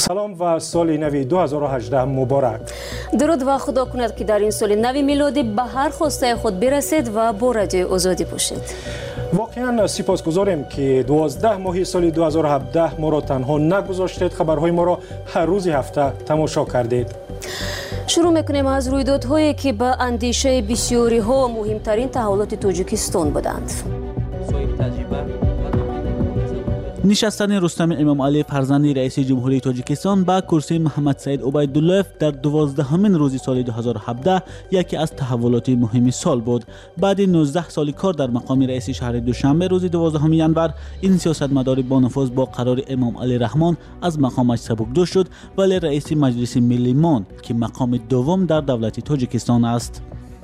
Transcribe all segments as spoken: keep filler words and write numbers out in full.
سلام و سال نو دو هزار و هجده مبارک. درود و خدا کند که در این سال نو میلادی به هر خواسته خود برسید و با رادیو آزادی باشید. واقعا سپاسگزاریم که دوازده ماه سال دو هزار و هفده ما را تنها نگذاشتید، خبرهای ما را هر روز هفته تماشا کردید. شروع میکنیم از رویدادهایی که به اندیشه بسیاری ها مهمترین تحولات تاجیکستان بودند. نشستن رستم امام علی فرزند رئیس جمهوری تاجیکستان به کرسی محمد سعید عبیدالله در دوازدهمین روز سال دو هزار و هفده یکی از تحولات مهم سال بود. بعد نوزده سال کار در مقام رئیس شهر دوشنبه روز دوازدهم ژانویه این سیاستمدار با نفوذ با قرار امام علی رحمان از مقامش سبکدوش شد، ولی رئیس مجلس ملی ماند که مقام دوم در دولت تاجیکستان است.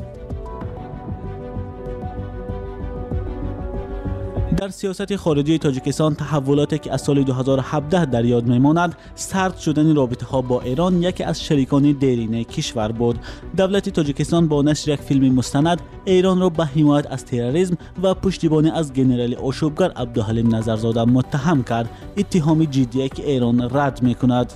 در سیاست خارجی تاجیکستان تحولاتی که از سال دو هزار و هفده در یاد میماند، سرد شدن رابطه ها با ایران یکی از شریکان دیرینه کشور بود. دولت تاجیکستان با نشر یک فیلم مستند ایران را به حمایت از تروریسم و پشتیبانی از ژنرال آشوبگر عبدالحلیم نظرزاده متهم کرد، اتهام جدی که ایران رد میکند.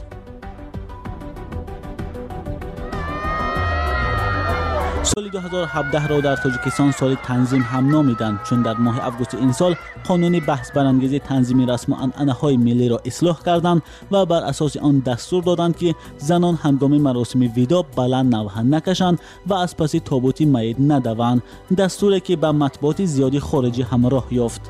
سال دو هزار و هفده را در تاجیکستان سال تنظیم هم نامیدند، چون در ماه آگوست این سال قانون بحث برانگیز تنظیم رسم و عنعنه‌های ملی را اصلاح کردند و بر اساس آن دستور دادند که زنان هنگام مراسم ودا بلند نوحه نکشند و از پس تابوت میت ندوند، دستوری که به مطبوعات زیادی خارجی هم راه یافت.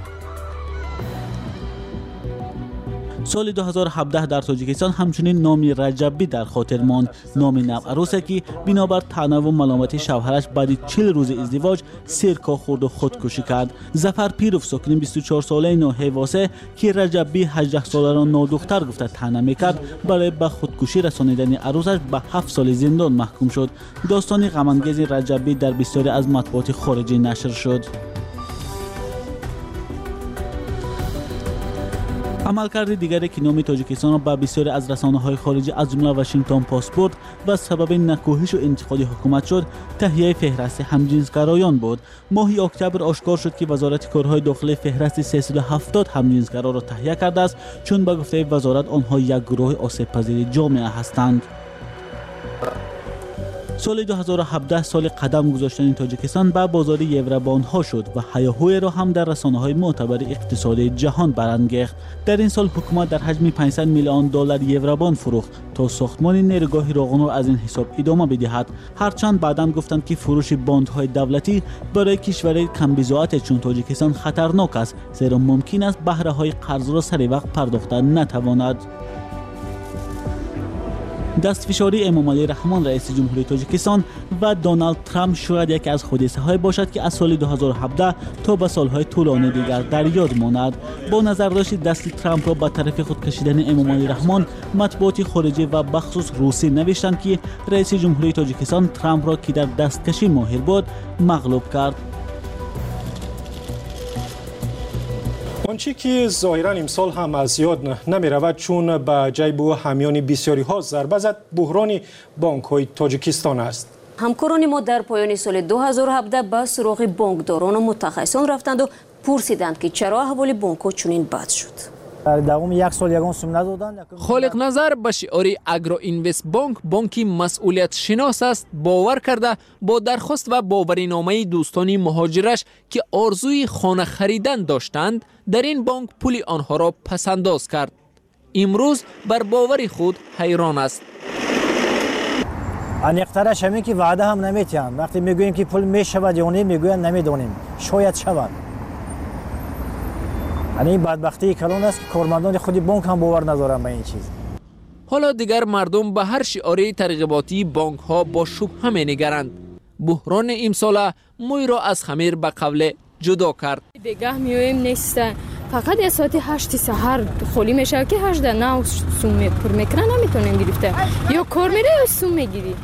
سال دو هزار و هفده در تاجیکستان همچنین نام رجبی در خاطر ماند، نام نوعروسی که بنابر طعنه و ملامت شوهرش بعد چهل روز ازدواج سرکا خورد و خودکشی کرد. ظفر پیروف ساکن بیست و چهار ساله نوحیواسه که رجبی هجده ساله را نادختر گفته طعنه میکرد، برای به خودکشی رسانیدن عروسش به هفت سال زندان محکوم شد. داستان غم‌انگیز رجبی در بسیاری از مطبوعات خارجی نشر شد. عملکرد دیگری که نام تاجیکستان را به بسیاری از رسانه‌های خارجی از جمله واشنگتن پست برد و سبب نکوهش و انتقاد حکومت شد، تهیه فهرست همجنسگرایان بود. ماه اکتبر آشکار شد که وزارت کارهای داخلی فهرست سیصد و هفتاد همجنسگرا را تهیه کرده است، چون به گفته وزارت آنها یک گروه آسیب‌پذیر جامعه هستند. سال دو هزار و هفده سال قدم گذاشتن تاجیکستان به بازار یوربان ها شد و هیاهوی را هم در رسانه‌های معتبر اقتصادی جهان برانگیخت. در این سال حکومت در حجم پانصد میلیون دلار یوربان فروخت تا ساختمان نیروگاه راغون را از این حساب ادامه بدهد، هرچند بعداً گفتند که فروش باندهای دولتی برای کشور کم بضاعت چون تاجیکستان خطرناک است، زیرا ممکن است بهره‌های قرض را سر وقت پرداخت نتواند. دستفشاری امام علی رحمان رئیس جمهوری تاجیکستان و دونالد ترامپ شاید یکی از حادثه های باشد که از سال دو هزار و هفده تا به سالهای طولانی دیگر در یاد ماند. با نظر داشت دست ترامپ را به طرف خود کشیدن امام علی رحمان، مطبوعات خارجی و بخصوص روسی نوشتند که رئیس جمهوری تاجیکستان ترامپ را که در دستکشی ماهر بود مغلوب کرد. آنچه که ظاهراً امسال هم از یاد نمی رود، چون به جیب و همیان بسیاری ها ضربه زد، بحران بانک های تاجیکستان است. همکاران ما در پایان سال دو هزار و هفده به سراغ بانکداران و متخصصان رفتند و پرسیدند که چرا احوال بانک ها چنین بد شد. در دوام یک سال یگان سوم ندادن. خالق نظر به شعار اگرو اینوست بانک، بانکی مسئولیت شناس است، باور کرده با درخواست و باورنامه دوستان مهاجرش که آرزوی خانه خریدن داشتند در این بانک پول آنها را پسنداز کرد. امروز بر باور خود حیران است. انیقترش همین که وعده هم نمیتیان، وقتی میگوییم که پول میشود یا نه میگویند نمیدونیم، شاید شود. این بدبختی کلان است که کارمندان خودی بانک هم باور ندارن به این چیز. حالا دیگر مردم به هر شعاری ترغیباتی بانک ها با شبهه می‌نگرند. بحران امسال موی را از خمیر به قول جدا کرد. بگاه میویم نیست، فقط از ساعت هشت سحر خالی میشه که هجده نه سوم پر میکنه نمیتونیم گرفته، یا کار میره یا سوم میگیری.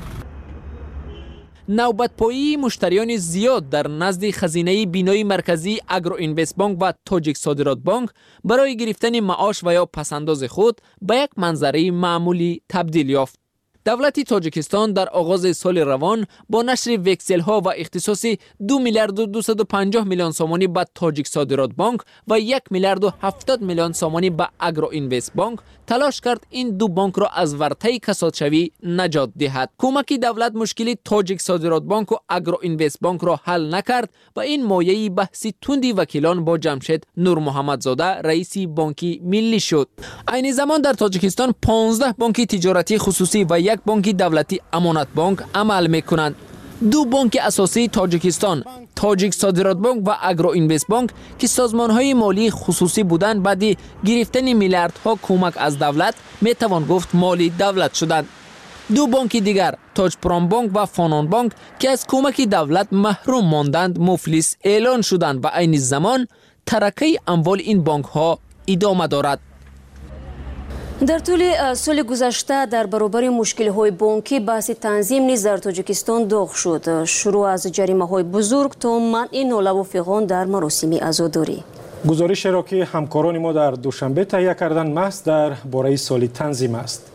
نوبت پایی مشتریان زیاد در نزد خزینه بینایی مرکزی اگرو اینوست بانک و تاجیک صادرات بانک برای گرفتن معاش و یا پسنداز خود به یک منظره معمولی تبدیل یافت. دولت تاجیکستان در آغاز سال روان با نشر وکسل ها و اختصاص دو میلیارد و دویست و پنجاه میلیون سومانی به تاجیک صادرات بانک و یک میلیارد و هفتاد میلیون سومانی به اگرو اینوست بانک تلاش کرد این دو بانک را از ورطه کساد شوی نجات دهد. کمک دولت مشکل تاجیک صادرات بانک و اگرو اینوست بانک را حل نکرد و این مایه بحثی تندی وکیلان با جمشید نور محمد زاده رئیس بانک ملی شد. عین زمان در تاجیکستان پانزده بانک تجارتی خصوصی و یک بانک دولتی امانت بانک عمل میکنند. دو بانک اساسی تاجیکستان، تاجیک صادرات بانک و اگرو اینوست بانک که سازمان‌های مالی خصوصی بودند، بعد گرفتن میلیاردها کمک از دولت میتوان گفت مالی دولت شدند. دو بانک دیگر، تاج پرام بانک و فانان بانک که از کمک دولت محروم ماندند، مفلس اعلان شدند و عین زمان ترکه اموال این بانک ها ادامه دارد. در طول سال گذشته در برابر مشکل‌های بانکی بحث تنظیم نیز در تاجیکستان داغ شد. شروع از جریمه‌های بزرگ تا منع نالوافقان در مراسم عزاداری. گزارش را که همکاران ما در دوشنبه تهیه کردند محض در باره سال تنظیم است.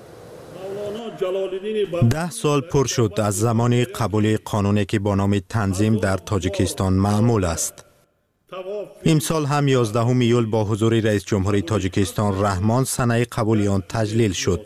ده سال پر شد از زمان قبول قانونی که با نام تنظیم در تاجیکستان معمول است. امسال هم یازدهم ایول با حضور رئیس جمهوری تاجیکستان رحمان سنه قبول آن تجلیل شد.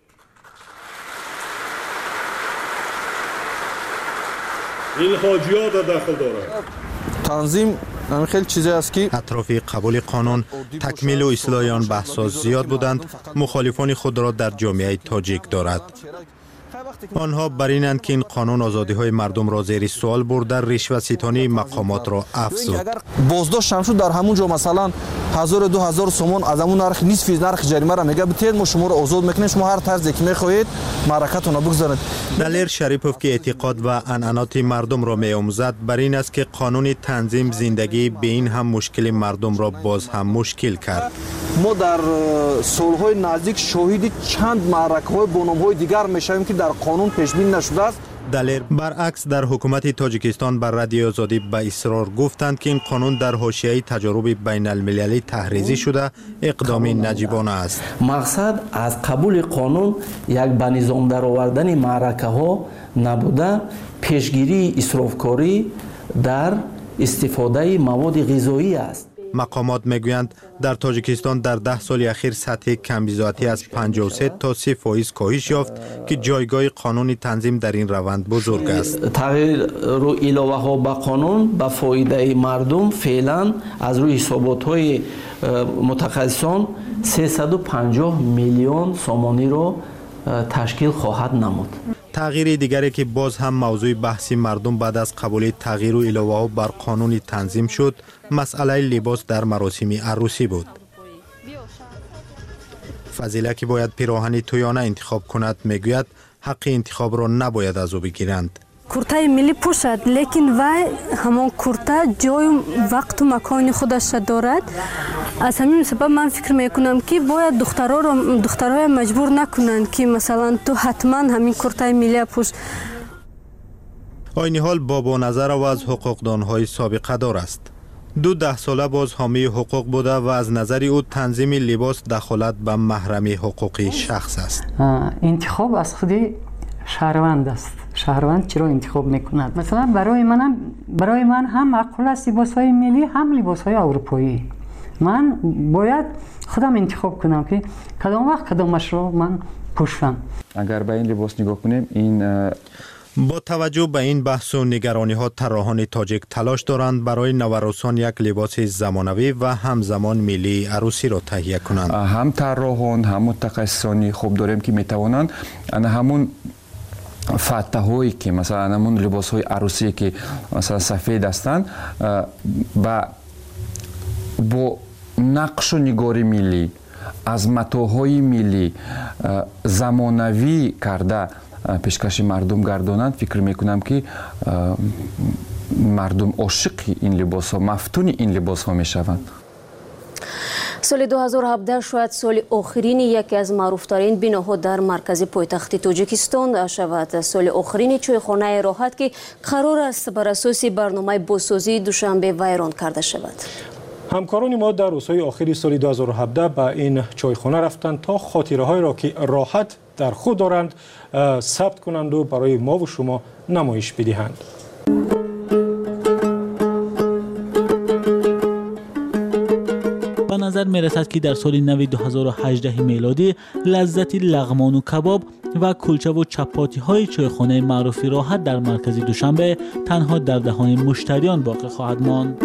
این حاجیات داخل دارد. تنظیم همین خیلی چیزی است که اطراف قبول قانون تکمیل و اصلاح آن بحث‌ها زیاد بودند. مخالفان خود را در جامعه تاجیک دارد. آنها بر اینند که این قانون آزادی‌های مردم را زیر سوال برده، رشوه ستانی مقامات را افزود. بازداشت هم شد در همون جا، مثلا هزار دو هزار سومون از همون نرخ نیست نرخ جریمه را میگه بتید ما شما را آزاد میکنیم، شما هر طرزی که میخواهید معرکتون را بگذارید. دلیر شریپوف که اعتقاد و عنعنات مردم را می‌آموزد بر این است که قانون تنظیم زندگی به این هم مشکل مردم را باز هم مشکل کرد. ما در سالهای نزدیک شاهد چند معرکه‌های با نام‌های دیگر میشویم که در قانون پیش بینی نشده است. دلیر برعکس در حکومت تاجیکستان بر رادیو آزادی به اصرار گفتند که این قانون در حاشیه تجارب بین المللی تحریزی شده اقدام نجیبانه است. مقصد از قبول قانون یک به نظام درآوردن معرکه ها نبوده، پیشگیری اسرافکاری در استفاده مواد غذایی است. مقامات میگویند در تاجیکستان در ده سال اخیر سطح کمبیزاتی از پنجاه و سه تا سی فیصد کاهش یافت که جایگاه قانون تنظیم در این روند بزرگ است. تغییر رو علاوه ها به قانون به فایده مردم فعلا از روی حسابات های متخصصان سیصد و پنجاه میلیون سومانی رو تشکیل خواهد نمود. تغییر دیگری که باز هم موضوع بحثی مردم بعد از قبول تغییر و علاوه ها بر قانون تنظیم شد، مسئله لباس در مراسم عروسی بود. فضیله که باید پیراهن تویانه انتخاب کند میگوید حق انتخاب را نباید از او بگیرند. کورتای ملی پوشد، لیکن وای همان کورتا جای وقت و مکان خودش دارد. از همین سبب من فکر میکنم که باید دخترها را دخترها مجبور نکنند که مثلا تو حتما همین کورتای ملی پوش. عین حال بابا نظر و از حقوقدانهای سابقه دار است. دو ده ساله باز حامی حقوق بوده و از نظر او تنظیم لباس دخالت به محرمی حقوقی شخص است. انتخاب از خودی شهروند است. شهروند چرا انتخاب میکند؟ مثلا برای من برای من هم معقول است لباس‌های ملی هم لباس‌های اروپایی. من باید خودم انتخاب کنم که کدام وقت کدامش رو من پوشم. اگر به این لباس نگاه کنیم، این با توجه به این بحث و نگرانی ها طراحان تاجیک تلاش دارند برای نوروسان یک لباس زمانوی و همزمان ملی عروسی را تهیه کنند. هم طراحان هم متخصصانی خوب داریم که میتوانند همون فتح هایی که مثلا همون لباس های عروسی که مثلا سفید هستند و با نقش و نگار ملی از متاهای ملی زمانوی کرده پیشکش مردم گردانند. فکر میکنم که مردم عاشق این لباس ها، مفتون این لباس ها میشوند. سال دو هزار و هفده شاید سال آخرین یکی از معروفترین بناها در مرکز پایتخت تاجیکستان شود. سال آخرین چایخانه راحت که قرار است بر اساس برنامه بازسازی دوشنبه ویران کرده شود. همکاران ما در روزهای آخری سال دو هزار و هفده به این چایخانه رفتند تا خاطره های را که راحت در خود دارند ثبت کنند و برای ما و شما نمایش بدهند. به نظر می رسد که در سال نو دو هزار و هجده میلادی لذت لغمان و کباب و کلچه و چپاتی های چایخانه معروف راحت در مرکز دوشنبه تنها در دهان مشتریان باقی خواهد ماند.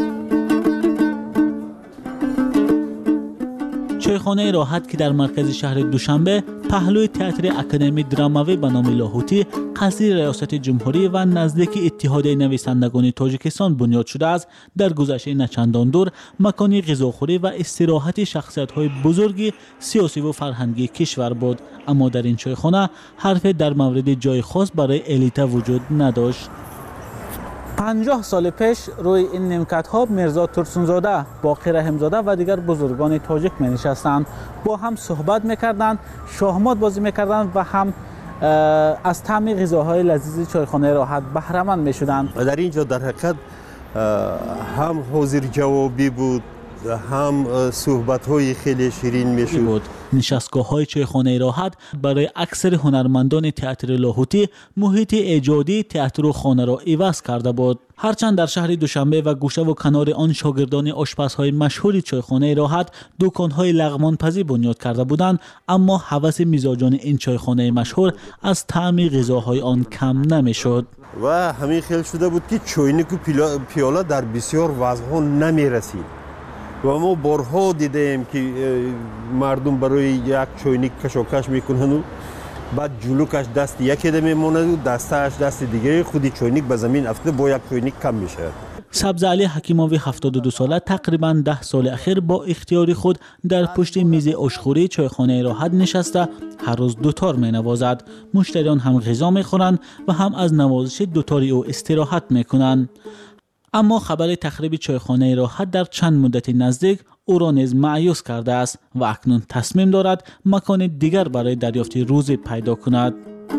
چایخانه راحت که در مرکز شهر دوشنبه پهلوی تئاتر اکادمی دراموی به نام لاهوتی قصر ریاست جمهوری و نزدیک اتحاد نویسندگان تاجیکستان بنیاد شده است، در گذشته نچندان دور مکانی غذاخوری و استراحت شخصیت‌های بزرگی سیاسی و فرهنگی کشور بود، اما در این چایخانه حرف در مورد جای خاص برای الیتا وجود نداشت. پنجاه سال پیش روی این نیمکت ها میرزا ترسونزاده، باقی رحمزاده و دیگر بزرگان تاجیک می نشستند، با هم صحبت میکردند، شاهمات بازی میکردند و هم از طعم غذاهای لذیذ چایخانه راحت بهره مند میشدند. در اینجا در حقیقت هم حاضر جوابی بود، هم صحبت های خیلی شیرین میشد. نشستگاه های چایخانه راحت برای اکثر هنرمندان تئاتر لاهوتی محیط ایجادی تئاتر و خانه را عوض کرده بود. هرچند در شهر دوشنبه و گوشه و کنار آن شاگردان آشپزهای مشهور چایخانه راحت دکانهای لغمان پزی بنیاد کرده بودند، اما هوس میزاجان این چایخانه مشهور از طعم غذاهای آن کم نمیشد. و همین خیال شده بود که چاینک و پیاله در بسیار وضعها نمی رسید و ما بارها دیدیم که مردم برای یک چاینک کشاکش میکنند و بعد جلوکش دست یکی ده میماند و دستش دست دیگه، خودی چاینک به زمین افتاده با یک چاینک کم میشه. سبز علی حکیموی هفتاد و دو ساله تقریباً ده سال اخیر با اختیار خود در پشت میز آشخوری چایخانه راحت نشسته هر روز دوتار می نوازد. مشتریان هم غذا میخورند و هم از نوازش دوتاری او استراحت میکنند. اما خبر تخریب چایخانه راحت در چند مدت نزدیک او را نیز مایوس کرده است و اکنون تصمیم دارد مکان دیگر برای دریافت روزی پیدا کند.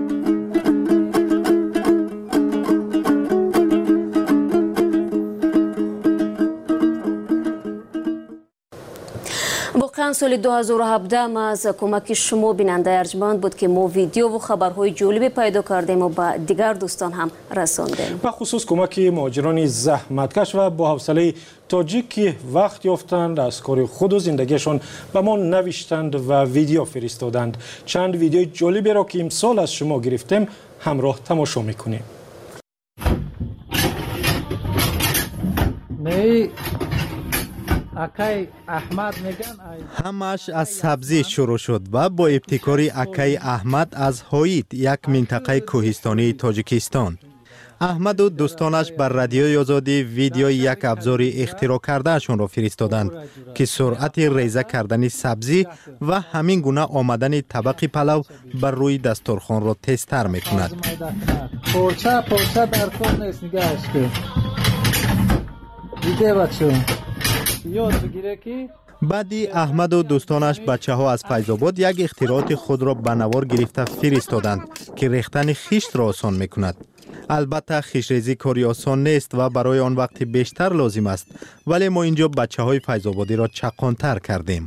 واقعا سال دو هزار و هفده ما از کمک شما بیننده ارجمند بود که ما ویدیو و خبرهای جالبی پیدا کردیم و با دیگر دوستان هم رساندیم. به خصوص کمک مهاجران زحمتکش و با حوصله تاجیک که وقت یافتند از کار خود و زندگیشان به ما نوشتند و ویدیو فرستادند. چند ویدیو جالبی را که امسال از شما گرفتیم همراه تماشا میکنیم. می اکای احمد میگن همش از سبزی شروع شد و با ابتکار اکای احمد از هایید، یک منطقه کوهستانی تاجیکستان. احمد و دوستانش بر رادیوی آزادی ویدیو یک ابزار اختراع کردهشون را فرستادند که سرعت ریزه کردن سبزی و همین گونه آمدن طبق پلو بر روی دسترخوان را تیزتر میکند. پرچه پرچه در کار نیست، نگهش که دیده بچه یاد بگیره که بعدی احمد و دوستانش بچه ها از فیض‌آباد یک اختراعات خود را به نوار گرفته فرستادند که ریختن خشت را آسان میکند. البته خشت‌ریزی کاری آسان نیست و برای آن وقت بیشتر لازم است، ولی ما اینجا بچه های فیض‌آبادی را چقانتر کردیم.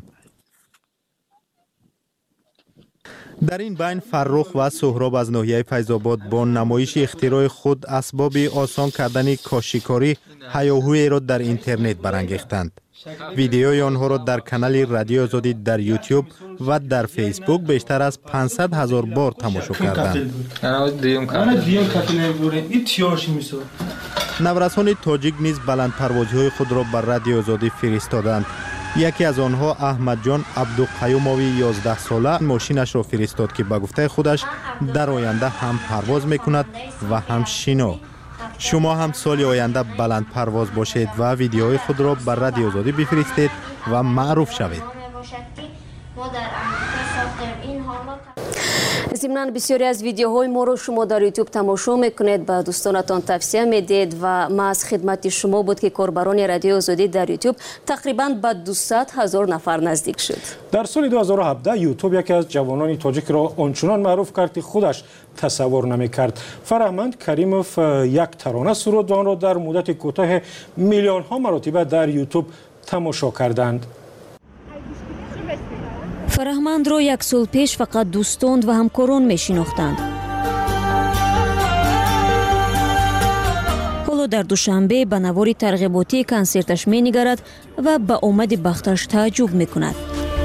در این بین فرخ و سهراب از ناحیه فیض‌آباد با نمایش اختراع خود اسباب آسان کردن کاشیکاری هیاهویی را در اینترنت برانگیختند. ویدیوی آنها را در کانال رادیو آزادی در یوتیوب و در فیسبوک بیشتر از پانصد هزار بار تماشا کردند. نورسان تاجیک نیز بلندپروازی‌های خود را بر رادیو آزادی فرستادند. یکی از آنها احمد جان عبدالقیوموی یازده ساله ماشینش را فرستاد که به گفته خودش در آینده هم پرواز میکند و هم شنا. شما هم سال آینده بلند پرواز باشید و ویدیوهای خود را بر رادیو آزادی بفرستید و معروف شوید. ضمناً بسیاری از ویدیوهای ما رو شما در یوتیوب تماشا میکنید، به دوستانتان توصیه میدید و ما از خدمت شما بود که کاربران رادیو آزادی در یوتیوب تقریباً به دویست هزار نفر نزدیک شد. در سال دو هزار و هفده یوتیوب یکی از جوانان تاجیک را آنچنان معروف کرد که خودش تصور نمیکرد. فرهمند کریموف یک ترانه سرود و آن را در مدت کوتاه میلیون ها مرتبه در یوتیوب تماشا کردند. фараҳмандро як сол пеш фақат дӯстон ва ҳамкорон мешинохтанд. ҳоло дар душанбе ба навори тарғиботии консерташ менигарад ва ба омади бахташ тааҷҷуб мекунад.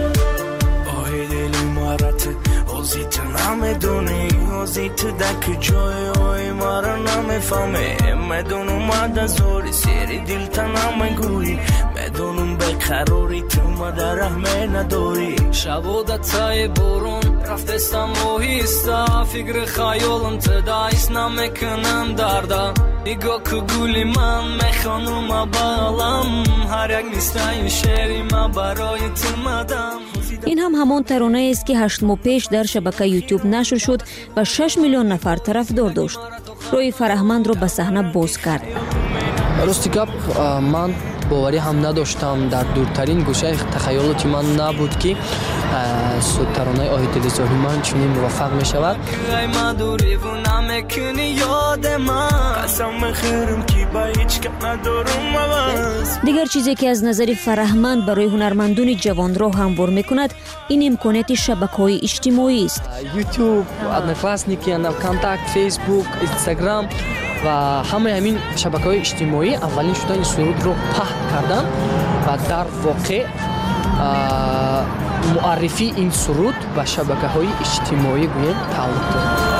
بدونم به قراری تو ما در رحمه نداری شبودت تای بارون رفتستم آهسته فکر خیالم تدایست نمیکنم دردا نگاه که گولی من میخوانم بالم هر یک نیستای شعری ما برای تو مدام. این هم همان ترانه است که هشت ماه پیش در شبکه یوتیوب نشر شد و شش میلیون نفر طرفدار داشت. روی فرهمند رو به صحنه باز کرد. راستی گپ من باوری هم نداشتم، در دورترین گوشه تخیلاتی من نبود که ترانه آهی دلزاری من چنین موفق می شود. دیگر چیزی که از نظر فرهمند برای هنرمندان جوان را هموار می کند این امکانات شبکه‌های اجتماعی است. یوتیوب، одноклассники، ВКонтакт، فیسبوک، اینستاگرام و همه همین شبکه‌های اجتماعی اولین شده این سرود رو پخش کردن و در واقع معرفی این سرود به شبکه‌های اجتماعی گویم تعلق دارد.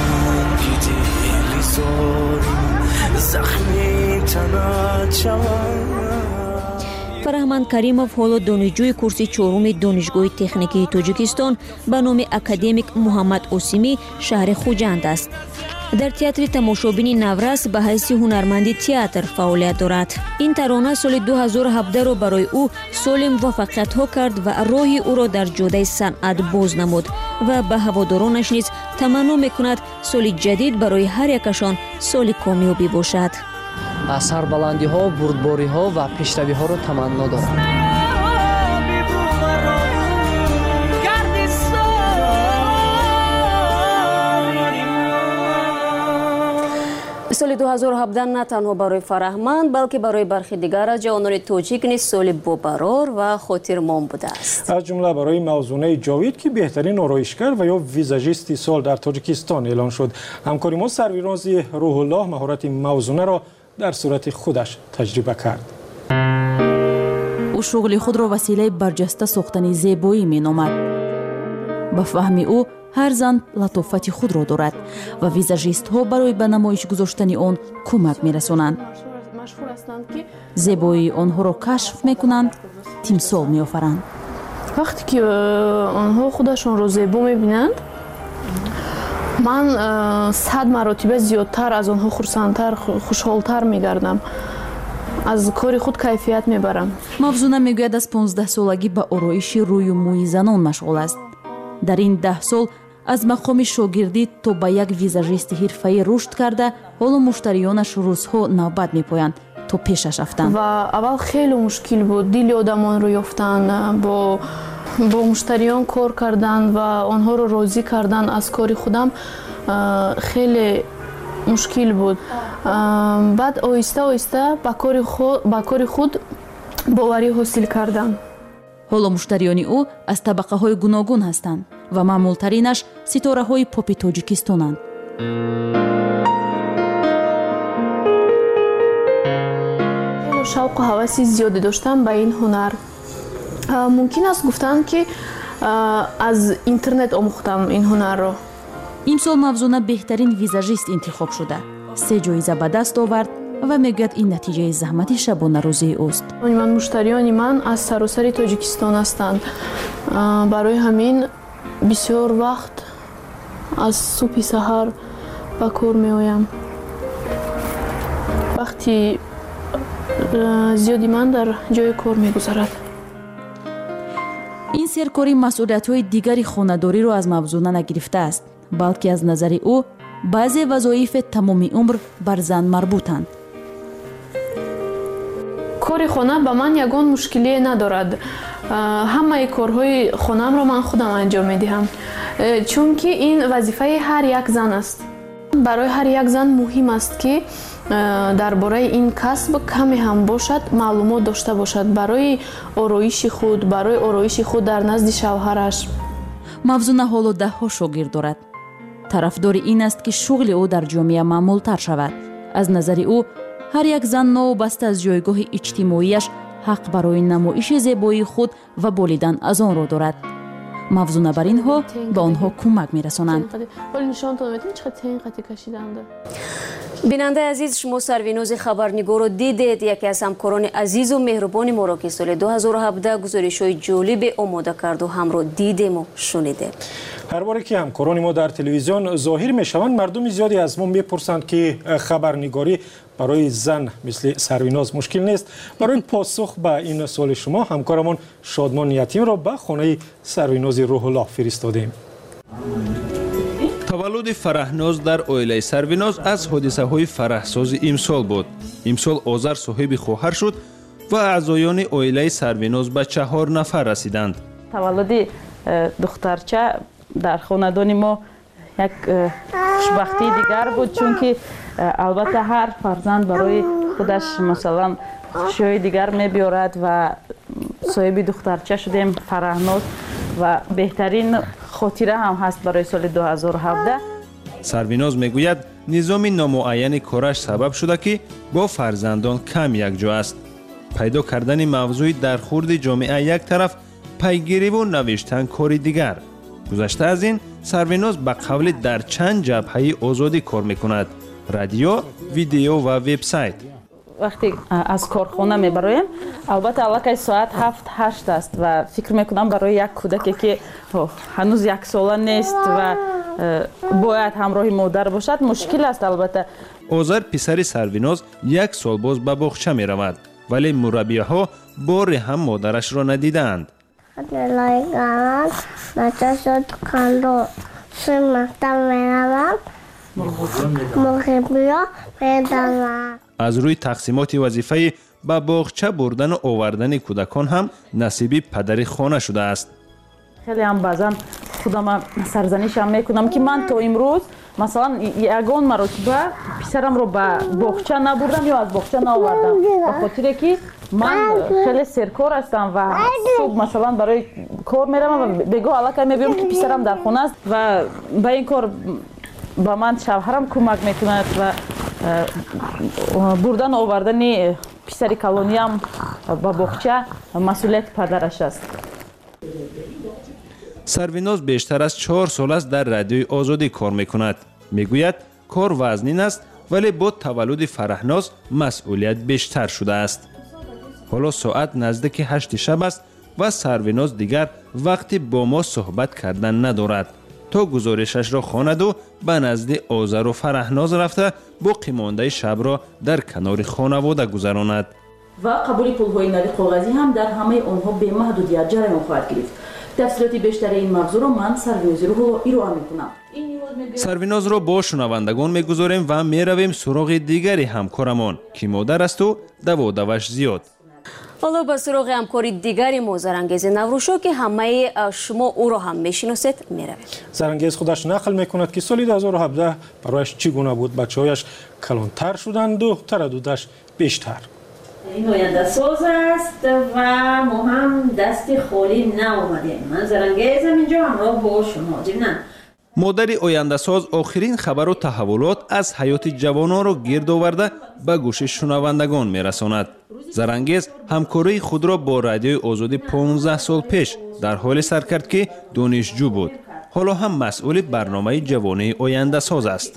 فرهمند کریمов ҳоло донишҷӯи курси чорум донишгоҳи техникии тоҷикистон ба номи академик муҳаммад осимӣ шаҳри хуҷанд аст. дар театри тамошобини наврас ба ҳайси ҳунарманди театр фаъолият дорад. ин тарона соли ду ҳазору ҳабдаҳ-ро барои ӯ соли муваффақиятҳо кард ва роҳи ӯро дар ҷодаи санъат боз намуд ва ба ҳаводоронаш низ таманно мекунад соли ҷадид барои ҳар якашон соли комёбӣ бошад. сарбаландиҳо, бурдбориҳо ва пешравиҳоро таманно дорад. соли ду ҳазору ҳабдаҳ на танҳо барои фараҳманд балки барои бархи дигар аз ҷавонони тоҷик низ соли бобарор ва хотирмон будааст. аз ҷумла барои мавзунаи ҷовид ки беҳтарин ороишгар ва ё визажисти сол дар тоҷикистон эълон шуд. ҳамкори мо сарвирози рӯҳуллоҳ маҳорати мавзунаро дар сурати худаш таҷриба кард. ӯ шуғли худро василаи барҷаста сохтани зебоӣ меномад. ба фаҳми ӯ ҳар зан латофати худро дорад ва визажистҳо барои ба намоиш гузоштани он кӯмак мерасонанд. зебоии онҳоро кашф мекунанд, тимсол меофаранд. вақте ки онҳо худашонро зебо мебинанд, ман сад маротиба зиёдтар аз онҳо хурсандтар, хушҳолтар мегардам. аз кори худ кайфият мебарам. мавзуна мегӯяд аз понздаҳсолагӣ ба ороиши рӯю мӯи занон машғул аст. дар ин даҳ сол аз мақоми шогирдӣ то ба як визажисти ҳирфаӣ рушд карда, ҳоло муштарионаш рӯзҳо навбат мепоянд то пешаш рафтанд. ва аввал хеле мушкил буд дили одамонро ёфтан, бо бо муштариён кор кардан ва онҳоро розӣ кардан аз кори худам хеле мушкил буд. баъд оҳиста оҳиста ба кори худ боварӣ ҳосил кардам. ҳоло муштариёни ӯ аз табақаҳои гуногун ҳастанд ва маъмултаринаш ситораҳои попи тоҷикистонанд. шавқу ҳаваси зиёде доштам ба ин ҳунар. мумкин аст гуфтанд ки аз интернет омӯхтам ин ҳунарро. имсол мавзуна беҳтарин визажист интихоб шуда се ҷоиза ба даст овард ва мегӯяд ин натиҷаи заҳмати шабонарӯзии ӯст. ман муштариёни ман аз саросари тоҷикистон ҳастанд. барои ҳамин бисёр вақт аз субҳи саҳар ба кор меоям. вақти зиёди ман дар ҷои кор мегузарад. ин серкори масъулиятҳои дигари хонадориро аз мавзуна нагирифтааст, балки аз назари ӯ баъзе вазоифе тамоми умр бар зан марбутанд. кори хона ба ман ягон мушкилие надорад. ҳамаи корҳои хонамро ман худам анҷом медиҳам, чунки ин вазифаи ҳар як зан аст. барои ҳар як зан муҳим аст ки درباره این کسب کمی هم باشد معلومات داشته باشد برای آرایش خود، برای آرایش خود در نزد شوهرش. мавзуна ҳоло даҳҳо шогирд дорад. тарафдори ин аст ки шуғли ӯ дар ҷомеа маъмултар шавад. аз назари ӯ ҳар як зан новобаста аз ҷойгоҳи иҷтимоияш ҳақ барои намоиши зебоии худ ва болидан аз онро дорад. мавзуна бар инҳо ба онҳо кӯмак мерасонанд. бинандаи азиз, шумо сарвинози хабарнигорро дидед. яке аз ҳамкорони азизу меҳрубони моро ки соли ду ҳазору ҳабдаҳ гузоришҳои ҷолибе омода карду ҳамро дидему шунидем. ҳар боре ки ҳамкорони мо дар телевизион зоҳир мешаванд, мардуми зиёде аз мо мепурсанд ки хабарнигорӣ барои зан мисли сарвиноз мушкил нест. барои посух ба ин суоли шумо ҳамкорамон шодмон ятимро ба хонаи сарвинози рӯҳуллоҳ фиристодем. таваллуди фараҳноз дар оилаи сарвиноз аз ҳодисаҳои фараҳсози имсол буд. имсол озар соҳиби хоҳар шуд ва аъзоёни оилаи сарвиноз ба чаҳор нафар расиданд. таваллуди духтарча дар хонадони мо як хушбахтии дигар буд, чунки албатта ҳар фарзанд барои худаш масалан хушиҳои дигар мебиёрад ва соҳиби духтарча шудем фараҳноз ва беҳтарин хотира ҳам ҳаст барои соли ду ҳазору ҳабдаҳ. сарвиноз мегӯяд низоми номуайяни кораш сабаб шуда ки бо фарзандон кам якҷо аст. пайдо кардани мавзӯи дархурди ҷомеа як тараф, пайгириву навиштан кори дигар. гузашта аз ин, сарвиноз ба қавли дар чанд ҷабҳаи озодӣ кор мекунад: радио, видео ва вебсайт. вақте аз корхона мебароем, албатта аллакай соат ҳафт ҳашт аст ва фикр мекунам барои як кӯдаке ки ҳанӯз яксола нест ва бояд ҳамроҳи модар бошад мушкил аст. албатта озар писари сарвиноз як сол боз ба боғча меравад, вале мураббиёҳо боре ҳам модарашро надидаанд. аз рӯи тақсимоти вазифаи ба боғча бурдану овардани кӯдакон ҳам насиби падари хона шудааст. хеле ҳам баъзан худама сарзанишам мекунам ки ман то имрӯз масалан ягон маротиба писарамро ба боғча набурдам ё аз боғча наовардам, ба хотире ки ман хеле серкор ҳастам ва суб масалан барои кор меравам ва бегоҳ аллакай мебиём ки писарам дар хона аст ва ба ин кор ба ман шавҳарам кӯмак мекунад ва бурдан овардани писари калониям ба боғча масъулияти падараш аст. сарвиноз бештар аз чор сол аст дар радиои озодӣ кор мекунад. мегӯяд кор вазнин аст, вале бо таваллуди фараҳноз масъулият бештар шудааст. ҳоло соат наздики ҳашти шаб аст ва сарвиноз дигар вақти бо мо суҳбат кардан надорад. то гузоришашро хонаду ба назди озару фараҳноз рафта боқи мондаи шабро дар канори хонавода гузаронад. ва қабули пулҳои нави коғазӣ ҳам дар ҳамаи онҳо бемаҳдудият ҷараён хоҳад гирифт. тафсилоти бештари ин мавзӯъро ман сарвинози рӯҳуллоҳ ироа мекунам. сарвинозро бо шунавандагон мегузорем ва меравем суроғи дигари ҳамкорамон ки модар асту даводаваш зиёд. ҳоло ба суроғи ҳамкори дигари мо Зарангези Наврӯшо ки ҳамаи шумо ӯро ҳам мешиносед меравем. Зарангез худаш нақл мекунад ки соли ду ҳазору ҳабдаҳ барояш чӣ гуна буд. бачаҳояш калонтар шуданду тараддудаш бештар. این آینده ساز است و ما هم دست خالی نآمدیم. من زرنگیزم اینجا همراه با شما. جمنان модари ояндасоз охирин хабару таҳаввулот аз ҳаёти ҷавононро гирд оварда ба гӯши шунавандагон мерасонад. Зарангез ҳамкории худро бо радиои озодӣ понздаҳ сол пеш дар ҳоле сар кард ки донишҷӯ буд. ҳоло ҳам масъули барномаи ҷавонии ояндасоз аст.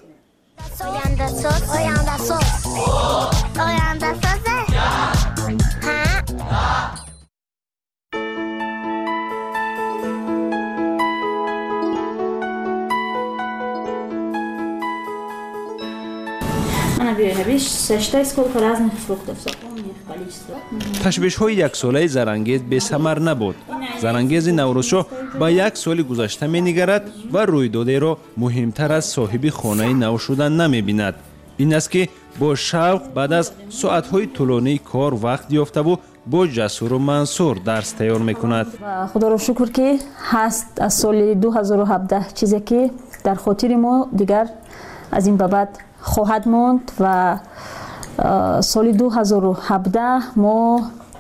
ташвишҳои яксолаи Зарангез бесамар набуд. Зарангези Наврӯзшоҳ ба як соли гузашта менигарад ва рӯйдодеро муҳимтар аз соҳиби хонаи нав шудан намебинад. ин аст ки бо шавқ баъд аз соатҳои тӯлонии кор вақт ёфтаву бо Ҷасуру Мансур дарс тайёр мекунад. худоро шукр ки ҳаст аз соли ду ҳазору ҳабдаҳ чизе ки дар хотири мо дигар аз ин ба баъд خواهد ماند و سال دو هزار و هفده ما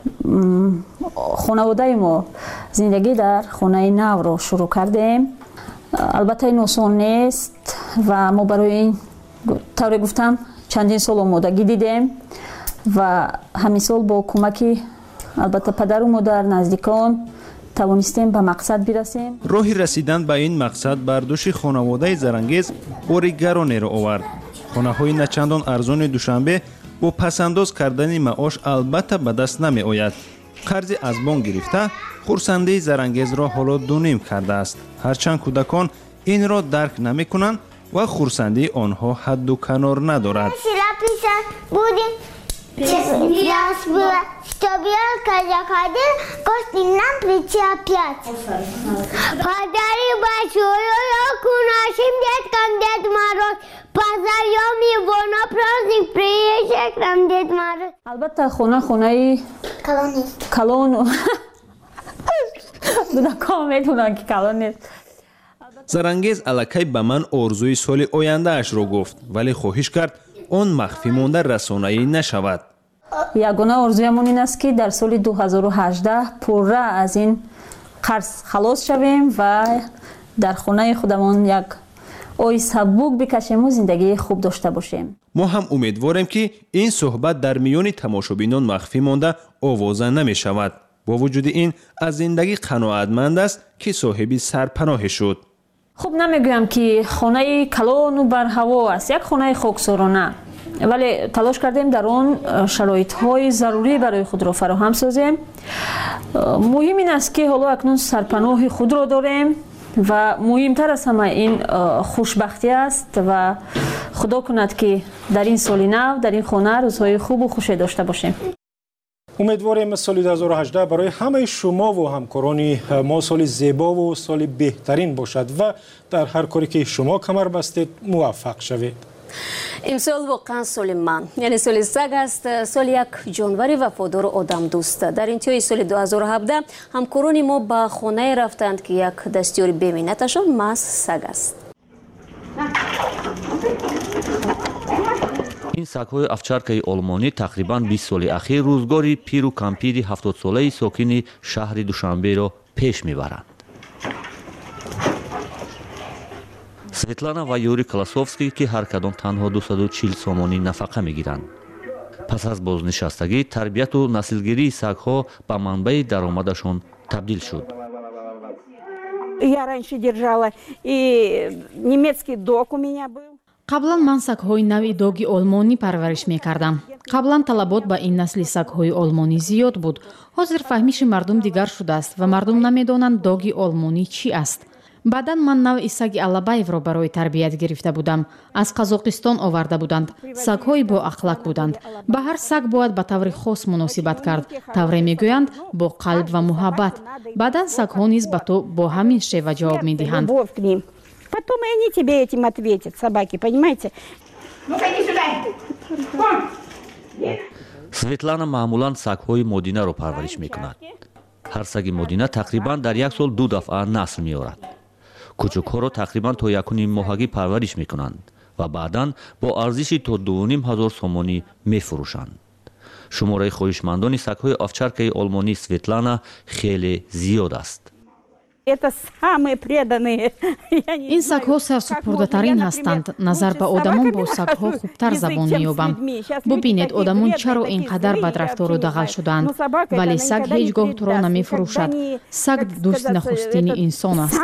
خانواده ما زندگی در خانه نو رو شروع کردیم. البته این آسان نیست و ما برای این طور گفتم چندین سال آمادگی دیدیم و همین سال با کمک البته پدر و مادر نزدیکان توانستیم به مقصد برسیم. راهی رسیدن به این مقصد بر دوش خانواده زرنگیز باری گرانی را آورد. خانه‌های نچندان ارزان دوشنبه با پسنداز کردن معاش البته به دست نمی آید. قرض از بانک گرفته خورسنده زرنگیز را حالا دونیم کرده است. هرچند کودکان این را درک نمی کنند و خورسنده آنها حد و کنار ندارد. Что белка заходил, кости нам прийти опять. Подари большую елку нашим деткам, Дед Мороз. Позовем его на праздник, приезжай к нам, Дед Мороз. البته خونه خونه کلون نیست. کلون. دودکان میدونن که کلون نیست. زرنگیز الکی به من آرزوی سال آینده اش را گفت ولی خواهش کرد آن مخفی مانده رسانه‌ای نشود. یگانه آرزویمون این است که در سال دو هزار و هجده پوره از این قرض خلاص شویم و در خانه خودمون یک آی سبوک بکشیم و زندگی خوب داشته باشیم. ما هم امیدواریم که این صحبت در میان تماشابینان مخفی مانده آوازه نمی شود. با وجود این از زندگی قناعتمند است که صاحبی سرپناه شد. خب نمیگویم که خانه کلان و بر هوا است، یک خانه خاکسارانه، ولی تلاش کردیم در آن شرایط های ضروری برای خود را فراهم سازیم. مهم این است که حالا اکنون سرپناه خود را داریم و مهمتر از همه این خوشبختی است و خدا کند که در این سال نو در این خانه روزهای خوب و خوشی داشته باشیم. امیدواریم سال دو هزار و هجده برای همه شما و همکاران ما سال زیبا و سال بهترین باشد و در هر کاری که شما کمر بستید موفق شوید. امسال واقعا سال من، یعنی سال سگ است، سال یک جانور وفادار و آدم دوست. در انتهای سال دو هزار و هفده همکاران ما به خانه رفتند که یک دستیار بی‌منتشان محض سگ است. این سگ‌های овчаркаи олмонӣ тақрибан бист соли ахир рӯзгори пиру кампири ҳафтодсолаи сокини шаҳри душанберо пеш мебаранд. светлана ва юрий колосовский ки ҳар кадом танҳо дусаду чил сомонӣ нафақа мегиранд. пас аз бознишастагӣ тарбияту наслгирии сагҳо ба манбаи даромадашон табдил шуд. Я раньше держала и немецкий дог у меня был. қаблан ман сагҳои нави доги олмонӣ парвариш мекардам. қаблан талабот ба ин насли сагҳои олмонӣ зиёд буд. ҳозир фаҳмиши мардум дигар шудааст ва мардум намедонанд доги олмонӣ чӣ аст. баъдан ман нави саги аллабаевро барои тарбият гирифта будам. аз қазоқистон оварда буданд. сагҳои боахлақ буданд. ба ҳар саг бояд ба таври хос муносибат кард. тавре мегӯянд бо қалб ва муҳаббат. баъдан сагҳо низ ба то бо ҳамин шева ҷавоб медиҳанд. Потом и они тебе этим ответят, собаки, понимаете? Ну-ка, иди сюда! Вон! светлана маъмулан сагҳои модинаро парвариш мекунад. ҳар саги модина тақрибан дар як сол ду дафъа насл меорад. кӯчукҳоро тақрибан то якуним моҳагӣ парвариш мекунанд ва баъдан бо арзиши то дуним ҳазор сомонӣ мефурӯшанд. шумораи хоҳишмандони сагҳои овчаркаи олмонӣ Светлана хеле зиёд аст. ин сагҳо сарсупурдатарин ҳастанд. назар ба одамон бо сагҳо хубтар забон меёбам. бубинед одамон чаро ин қадар бадрафтору дағал шудаанд, вале саг ҳеҷ гоҳ туро намефурӯшад. саг дӯсти нахустини инсон аст.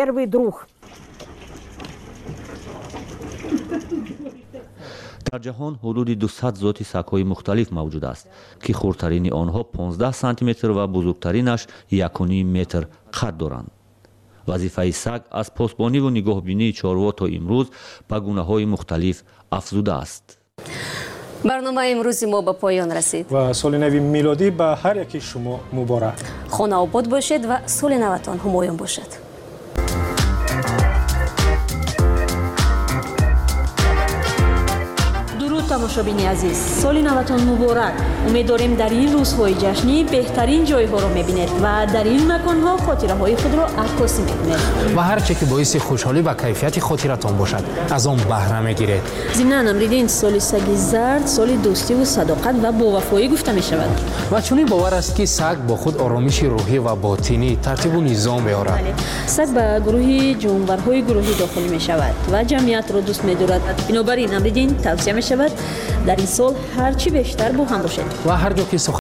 дар ҷаҳон ҳудуди дусад зоти сагҳои мухталиф мавҷуд аст ки хурдтарини онҳо понздаҳ сантиметр ва бузургтаринаш якуним метр қад доранд. вазифаи саг аз посбониву нигоҳбинии чорво то имрӯз ба гунаҳои мухталиф афзудааст. барномаи имрӯзи мо ба поён расид ва соли нави милодӣ ба ҳар яки шумо муборак. хона обод бошед ва соли наватон ҳумоён бошад. درود تماشاگران тамошобини азиз, соли наватон муборак. умеддорем дар ин рӯзҳои ҷашнӣ беҳтарин ҷойҳоро мебинед ва дар ин маконҳо хотираҳои худро аккосӣ мекунед ва ҳар че ки боиси хушҳолӣ ва кайфияти хотиратон бошад аз он баҳра мегиред. зимнан амридин соли саги зард соли дӯстиву садоқат ва бовафоӣ гуфта мешавад ва чунин бовар аст ки саг бо худ оромиши рӯҳӣ ва ботинӣ тартибу низом меорад. саг ба гурӯҳи ҷонварҳои гурӯҳӣ дохил мешавад ва ҷамъиятро дӯст медорад. бинобар ин амридин тавсия мешавад дар ин сол ҳарчи бештар бо ҳам бошед ва ҳар ҷо ки